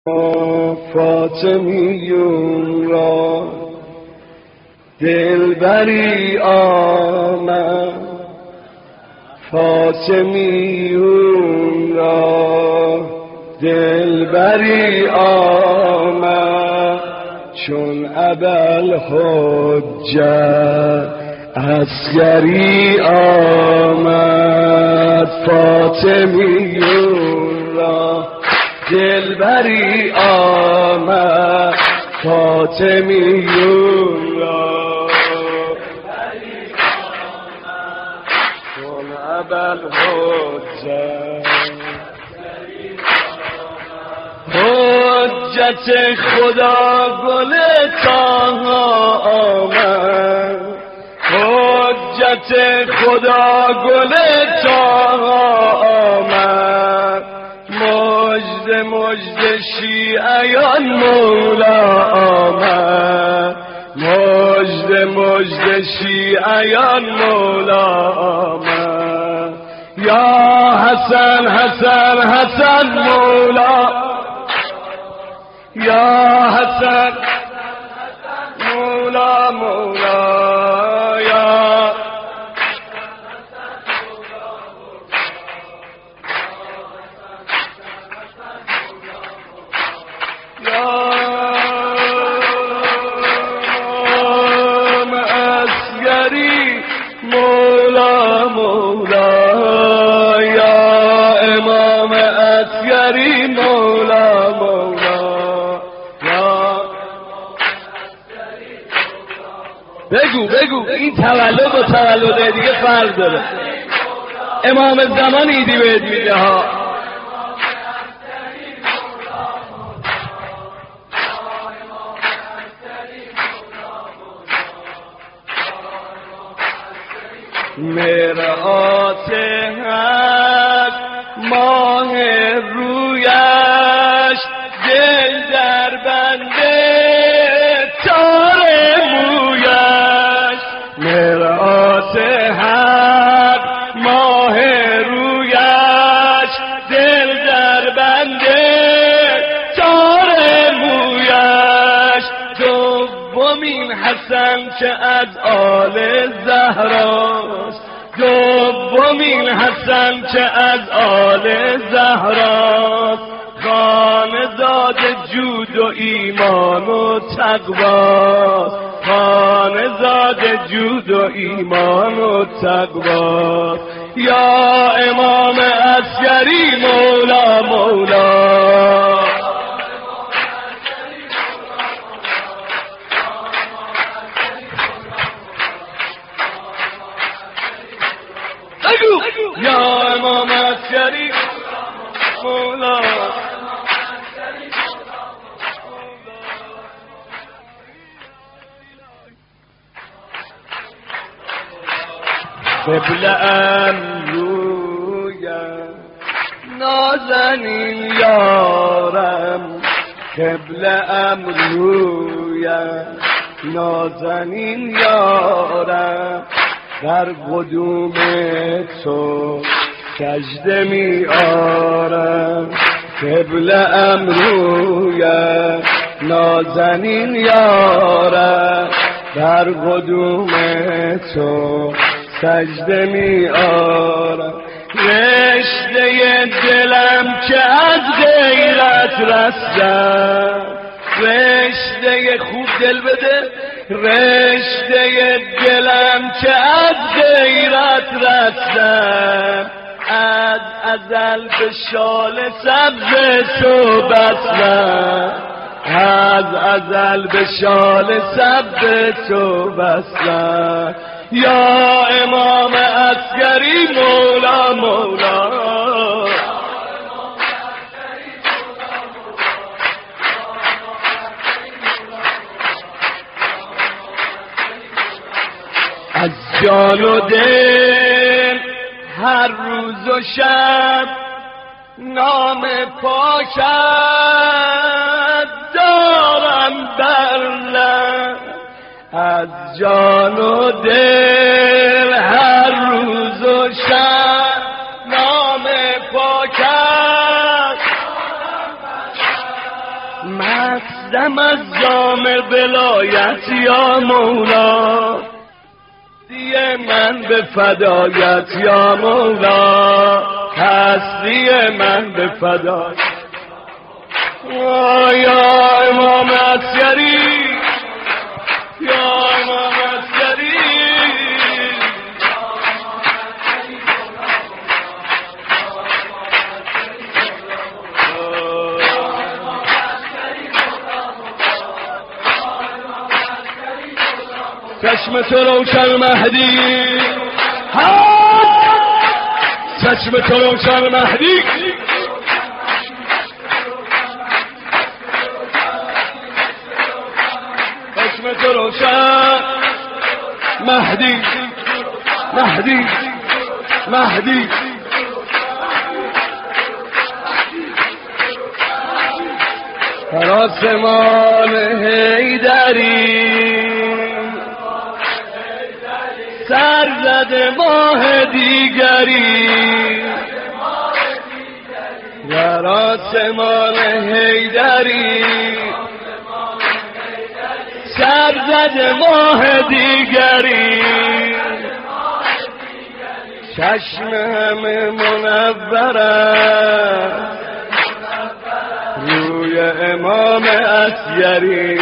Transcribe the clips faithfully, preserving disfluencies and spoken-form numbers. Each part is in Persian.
فاطمیون را دلبری آمد، فاطمیون را دلبری آمد، چون ابوالحجت عسکری آمد. فاطمیون را دلبری آمد، فاطمیون را دلبری آمد، چون ابوالحجت حجت خدا گل طاها آمد، حجت خدا گل طاها آمد، مجد مجد شیعیان مولا آمد، مجد مجد شیعیان مولا آمد. یا حسن حسن حسن مولا، یا حسن مولا مولا، یا امام عسکری مولا مولا، یا امام عسکری مولا مولا، بگو بگو این تولد و تولد دیگه فرق داره. امام زمان ایدی بهت میده ها. مرآت حق ماه رویش، دل در بنده تار مویش. مرآت حق ماه رویش، دل در بنده تار مویش. دومین حسن که از آل زهراست، دومین حسن که از آل زهراست، خانزاد جود و ایمان و تقواست، خانزاد جود و ایمان و تقواست. یا امام عسکری مولا مولا، یا امام عسکری مولا. قبله ام رویم نازنین یارم، قبله ام رویم نازنین یارم، در قدوم تو سجده می آرم. قبله ام رویم نازنین یارم، در قدوم تو سجده می آرم. رشته دلم که از غیرت رستم، رشته خوب دل بده، رشته دلم که از غیرت رستم، از ازل به شال سبز تو بستم، از ازل به شال سبز تو بستم. یا امام عسکری مولا مولا، از جان و دل هر روز و شب نام پاکت دارم بر لب، از جان و دل هر روز و شب نام پاکت مستم از جام ولایت یا مولا، دیه من به فدایت یا مولا، هستی من به فدایت. یا امام عسکری، یا امام عسکری، چشم تو روشن مهدی، چشم تو روشن مهدی، چشم تو روشن مهدی، مهدی، مهدی. در آسمان حیدری سر زده ماه دیگری، در آسمان حیدری سر زده ماه دیگری، چشم همه منور است روی امام عسکری،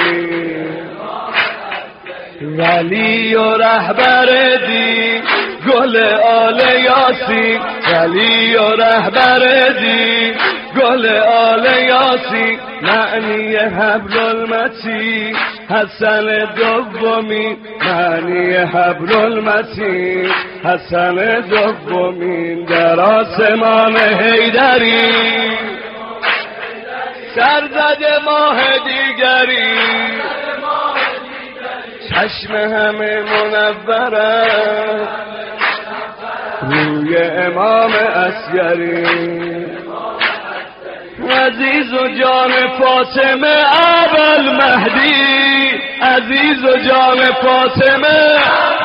ولی و رهبر دی گل آل یاسین، ولی و رهبر دی گل آل یاسین، معنی حبل المتین حسن دومی، معنی حبل المتین حسن دومی. در آسمان حیدری سر زده ماه دیگری، چشم همه منور است روی امام عسکری، عزیز و جان فاطمه ابل مهدی، عزیز و جان فاطمه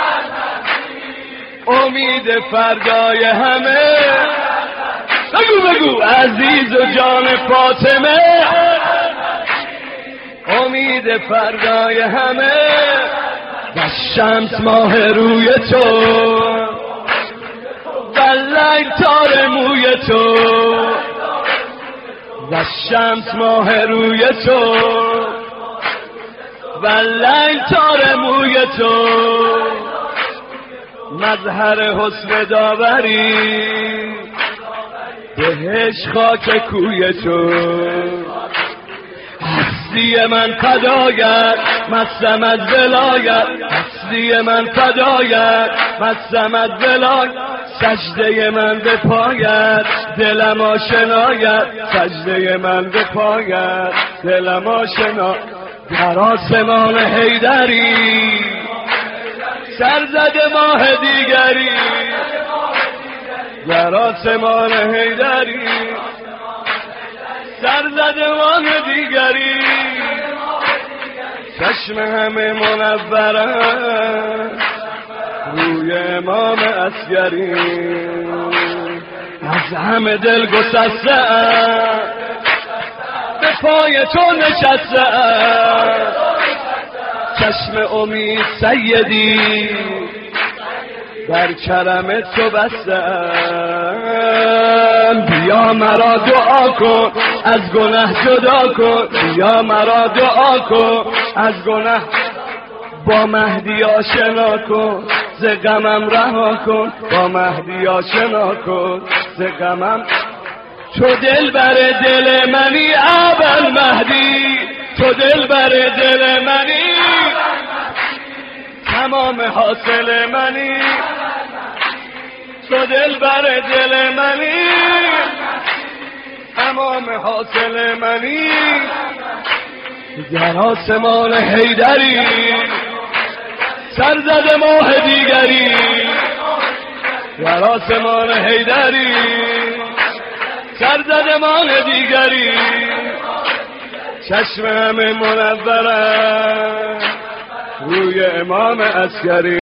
امید فردای همه. بگو بگو عزیز و جان فاطمه امید فردای همه. و شمس ماه روی تو، و لیل تار موی تو، و شمس ماه روی تو، و لیل تار موی تو، مظهر حسن داوری بهش خاک کوی تو. هستی من فدایت مستم از ولایت، هستی من فدایت مستم از ولایت، سجده من به پایت دلم آشنایت، سجده من به پایت دلم آشنا. در آسمان حیدری سر زده ماه دیگری، در آسمان حیدری سر زده ماه دیگری، چشم همه منورم روی امام عسکری. از همه دل گسسته‌ام به پای تو نشسته‌ام، چشم امید سیدی در کرم تو بسته‌ام. بیا مرا دعا کن از گناه جدا کن، بیا مرا دعا کن از گناه، با مهدی آشنا کن ز غمم رها کن، با مهدی آشنا کن ز غمم. تو دل بر دل منی ابل مهدی، تو دل بر دل منی، تمام حاصل منی، تو دل بر دل منی، تمام حاصل منی. در آسمان حیدری سر زده ماه دیگری، در آسمان حیدری سر زده ماه دیگری، چشم همه منورم روی امام عسکری.